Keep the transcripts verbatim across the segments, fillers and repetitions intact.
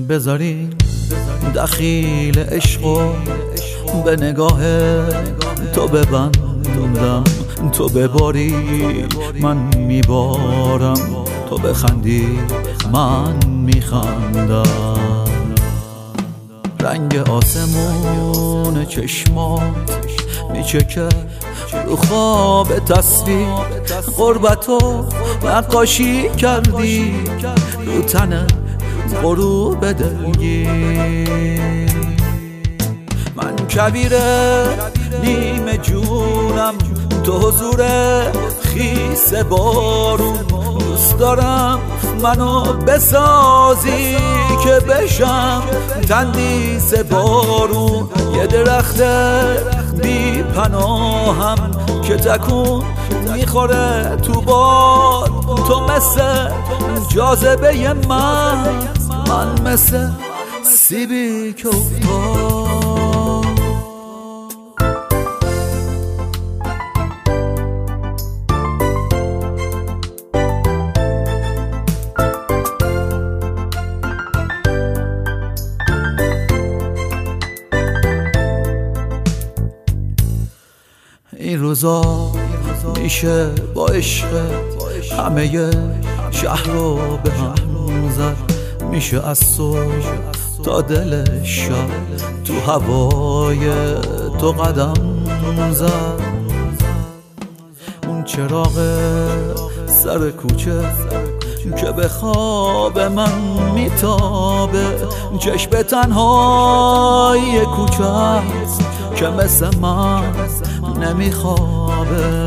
بذارین دخیل عشقو به نگاه تو ببندم، تو بباری من میبارم، تو بخندی من میخندم. رنگ آسمون چشمات میچکه رو خواب تصویر، غربتو نقاشی کردی رو تن غروب دلگیر. من کبیر نیمه جونم تو حضور خیس بارون، دوست دارم منو بسازی که بشم تندیس بارون. یه درخت بی پناهم که تکون میخوره تو باد، تو مثل جاذبه من، من مثل سیبی که افتاد. این روزا میشه با عشق همه شهر رو به هم زد، میشه از صبح تا دل شب تو هوای تو قدم زد. اون چراغ سر کوچه که به خواب من میتابه، چشم تنهای کوچه است که مثل من نمیخوابه.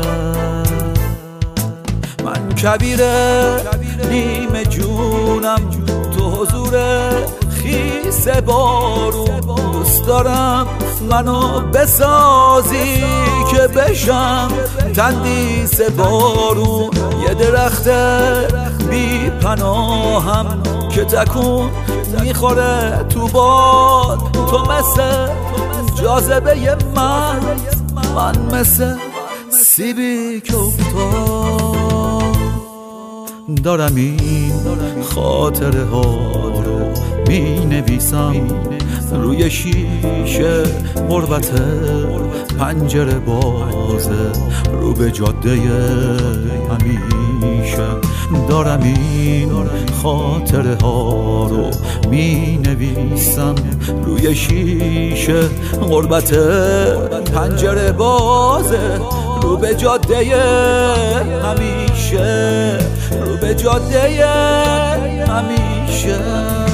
من کبیر نیمه جونم تو حضور خیس بارون، دوست دارم منو بسازی که بشم تندیس بارون. یه درخت بی پناهم که تکون میخوره تو باد، تو مثل جاذبه من، من مثل سیبی که افتاد. دارم این خاطره ها رو می نویسم روی شیشه غربت پنجره بازه رو به جاده همیشه. دارم این خاطره ها رو می نویسم روی شیشه غربت پنجره بازه رو به جاده همیشه، رو به جاده همیشه.